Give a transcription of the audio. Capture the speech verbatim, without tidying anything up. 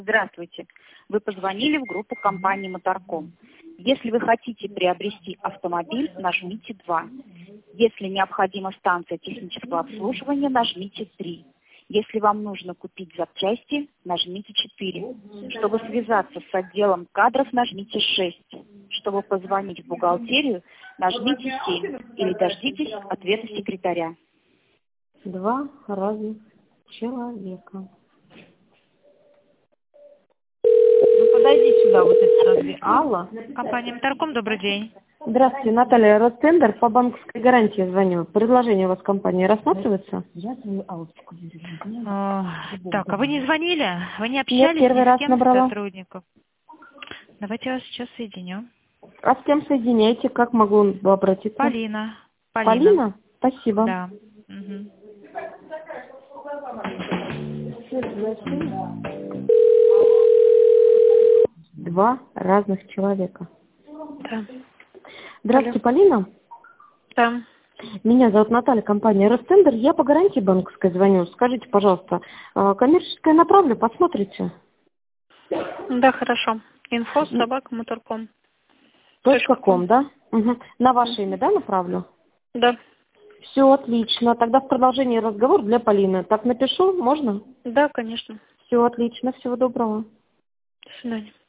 Здравствуйте. Вы позвонили в группу компании Моторком. Если вы хотите приобрести автомобиль, нажмите два. Если необходима станция технического обслуживания, нажмите три. Если вам нужно купить запчасти, нажмите четыре. Чтобы связаться с отделом кадров, нажмите шесть. Чтобы позвонить в бухгалтерию, нажмите семь. Или дождитесь ответа секретаря. Два разных человека. Ну, подойди сюда, вот эти разве. Алла. Компания Моторком, добрый день. Здравствуйте, Наталья Ростендер. По банковской гарантии звоню. Предложение у вас компании рассматривается? Э, Так, а вы не звонили? Вы не общались Нет, первый ни с раз кем из набрала. сотрудников? Давайте я вас сейчас соединю. А с кем соединяете? Как могу обратиться? Полина. Полина? Спасибо. Да. Мгм. Два разных человека. Да. Здравствуйте, Полина. Да. Меня зовут Наталья, компания Ростендер. Я по гарантии банковской звоню. Скажите, пожалуйста, э, коммерческое направлю, посмотрите? Да, хорошо. Инфо собака моторком. Точка ком, да? Угу. На ваше имя, да, направлю? Да. Все отлично. Тогда в продолжении разговор для Полины. Так напишу, можно? Да, конечно. Все отлично. Всего доброго. До свидания.